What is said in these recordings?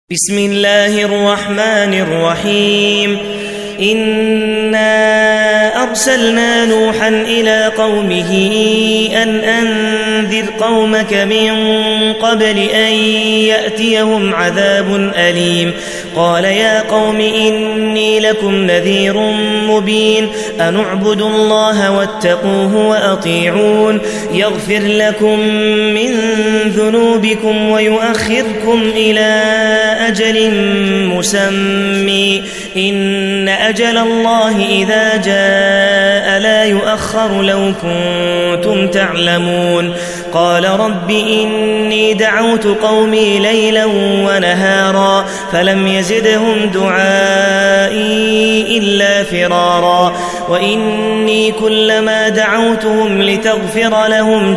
بسم الله الرحمن الرحيم إنا أرسلنا نوحا إلى قومه أن أنذر قومك من قبل أن يأتيهم عذاب أليم قال يا قوم إني لكم نذير مبين أن اعبدوا الله واتقوه وأطيعون يغفر لكم من ذنوبكم ويؤخركم إلى أجل مسمى إن أجل الله إذا جاء لا يؤخر لو كنتم تعلمون قال رب إني دعوت قومي ليلا ونهارا فلم يزدهم دعائي إلا فرارا وإني كلما دعوتهم لتغفر لهم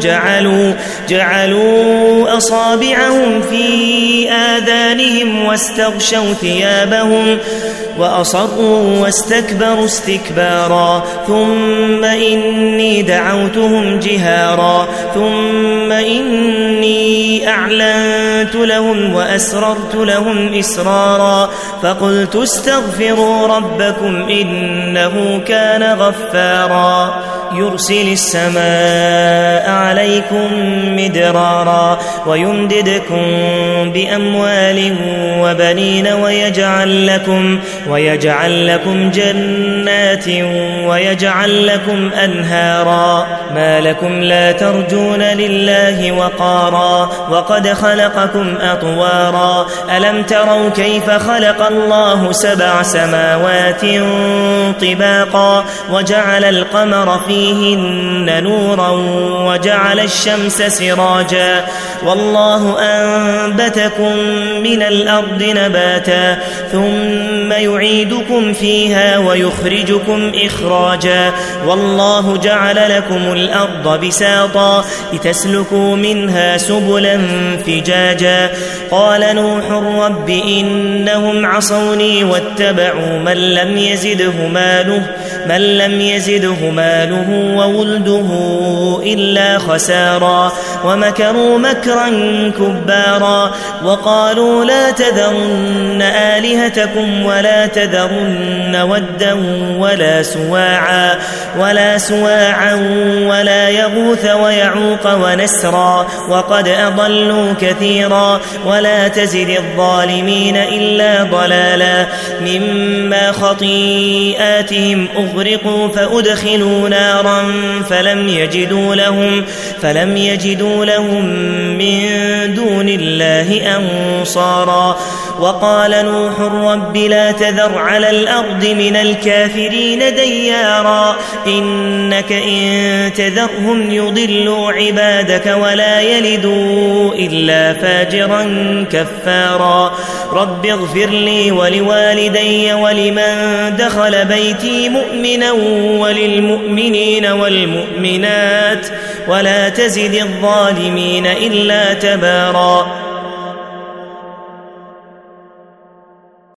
جعلوا أصابعهم في آذانهم واستغشوا ثيابهم وأصروا واستكبروا استكبارا ثم إني دعوتهم جهارا ثم إني أعلنت لهم وأسررت لهم إسرارا فقلت استغفروا ربكم إنه كان غفارا يرسل السماء عليكم مدرارا ويمددكم بأموال وبنين ويجعل لكم جنات ويجعل لكم أنهارا ما لكم لا ترجون لله وقارا وقد خلقكم أطوارا ألم تروا كيف خلق الله 7 سماوات طباقا وجعل القمر فيهن نورا وجعل الشمس سراجا والله أنبتكم من الأرض نباتا ثم يعيدكم فيها ويخرجكم إخراجا والله جعل لكم الأرض بساطا لتسلكوا منها سبلا فجاجا قال نوح رب إنهم عصوني واتبعوا من لم يزده ماله وولده إلا خسارا ومكروا مكرا كبارا وقالوا لا تذرن آلهتكم ولا تذرن ودا ولا سواعا ولا يغوث ويعوق ونسرا وقد أضلوا كثيرا ولا تزد الظالمين إلا ضلالا مما خطيئاتهم أغرقوا فأدخلوا نارا فلم يجدوا لهم من دون الله أنصارا وقال نوح رب لا تذر على الأرض من الكافرين ديارا إنك إن تذرهم يضلوا عبادك ولا يلدوا إلا فاجرا كفارا رب اغفر لي ولوالدي ولمن دخل بيتي مؤمنا وللمؤمنين والمؤمنات ولا تزد الظالمين إلا تبارا